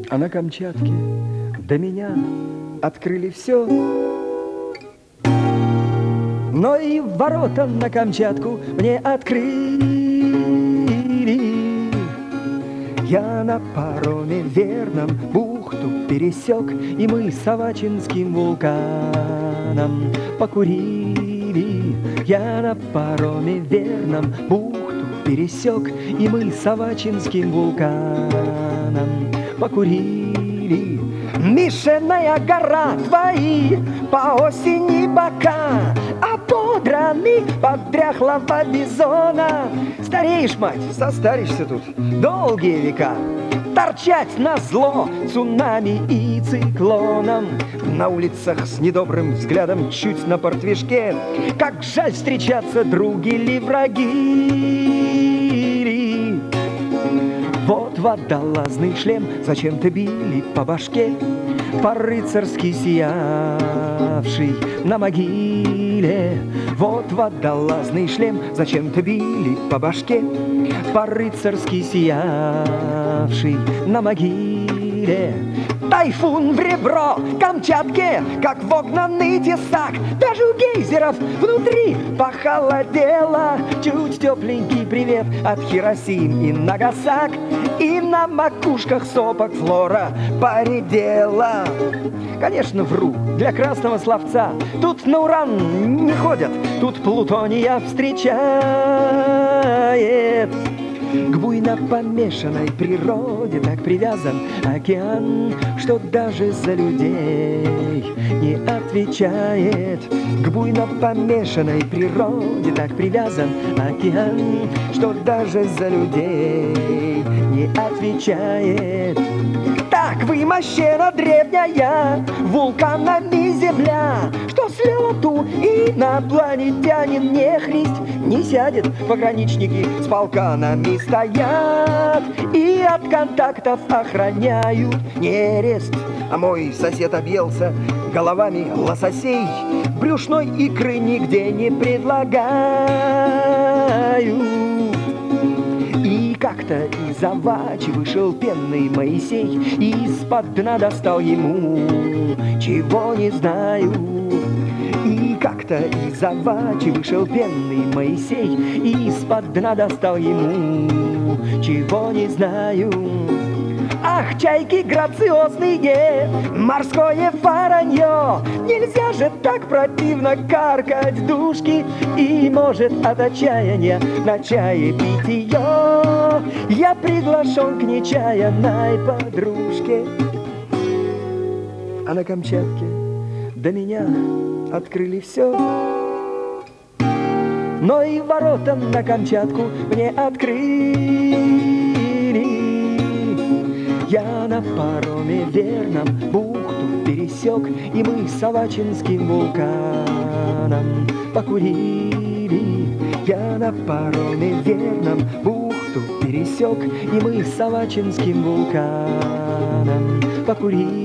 А на Камчатке до меня открыли все, но и ворота на Камчатку мне открыли. Я на пароме верном бухту пересек, и мы с Авачинским вулканом покурили. Я на пароме верном бухту пересек, и мы с Авачинским вулканом покурили. Мишиная гора, твои по осени бока ободраны под дряхлого бизона. Стареешь, мать, состаришься тут долгие века. Торчать на зло цунами и циклоном. На улицах с недобрым взглядом чуть на портвишке. Как жаль встречаться, други ли враги ли. Вот водолазный шлем зачем-то били по башке, по-рыцарски сиявший на могиле. Вот водолазный шлем зачем-то били по башке, по-рыцарски сиявший на могиле. Тайфун в ребро Камчатке, как вогнанный тесак. Даже у гейзеров внутри похолодело. Чуть тепленький привет от Хиросим и Нагасак. И на макушках сопок флора поредела. Конечно, вру, для красного словца. Тут на уран не ходят, тут плутония встречает. К буйно помешанной природе так привязан океан, что даже за людей не отвечает. К буйно помешанной природе так привязан океан, что даже за людей не отвечает. Так вымощена древняя вулканами земля, что с лету инопланетянин не христь не сядет. Пограничники с полканами стоят и от контактов охраняют нерест. А мой сосед объелся головами лососей, брюшной икры нигде не предлагают. И как-то из Авачи вышел пенный Моисей, и из-под дна достал ему, чего не знаю. И как-то из Авачи вышел пенный Моисей, и из-под дна достал ему, чего не знаю. Ах, чайки грациозные, морское фаранье, нельзя же так противно каркать в душки. И, может, от отчаяния на чаепитие я приглашен к нечаянной подружке. А на Камчатке до меня открыли все, но и ворота на Камчатку мне открыли. Я на пароме верном бухту пересек, и мы с Авачинским вулканом покурили. Я на пароме верном бухту пересек, и мы с Авачинским вулканом покурили.